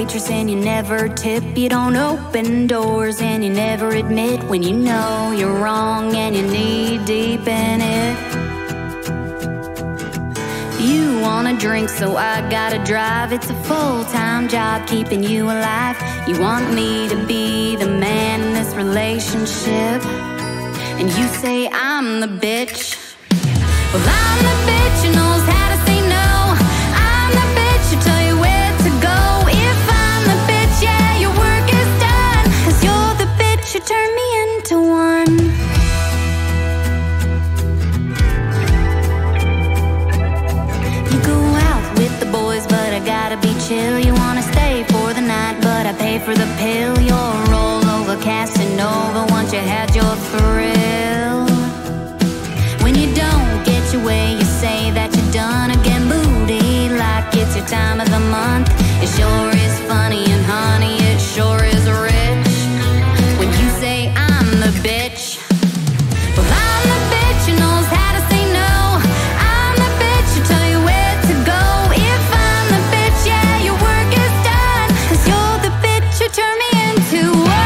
waitress and you never tip. You don't open doors and you never admit when you know you're wrong and you're knee deep in it. You want a drink, so I gotta drive. It's a full-time job keeping you alive. You want me to be the man in this relationship, and you say I'm the bitch. Well, I'm the bitch who knows how to say no. I'm the bitch who tell you where to go. If I'm the bitch, yeah, your work is done, 'cause you're the bitch who turned me into one. You go out with the boys, but I gotta be chill. You wanna stay for the night, but I pay for the pill. You're a rollover Casanova once you had your thrill. When you don't get your way, you say that you're done again. Booty like it's your time of the month. It sure is funny, and honey, it sure is rich. When you say I'm the bitch, well, I'm the bitch who knows how to say no. I'm the bitch who tell you where to go. If I'm the bitch, yeah, your work is done, 'cause you're the bitch who turned me into one.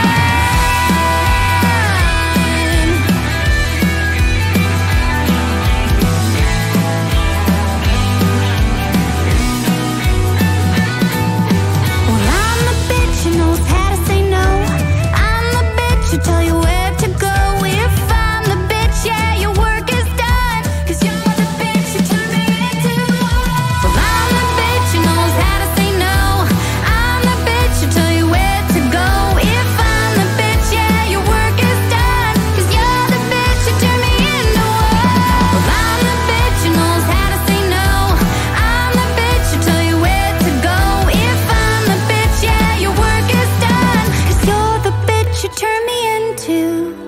Tell you where to go. If I'm the bitch, yeah, your work is done, 'cause you're the bitch who turned me into one. Well, I'm the bitch who knows how to say no. I'm the bitch who tell you where to go. If I'm the bitch, yeah, your work is done, 'cause you're the bitch who turned me into one. Well, I'm the bitch who knows how to say no. I'm the bitch who tell you where to go. If I'm the bitch, yeah, your work is done, 'cause you're the bitch who turned me into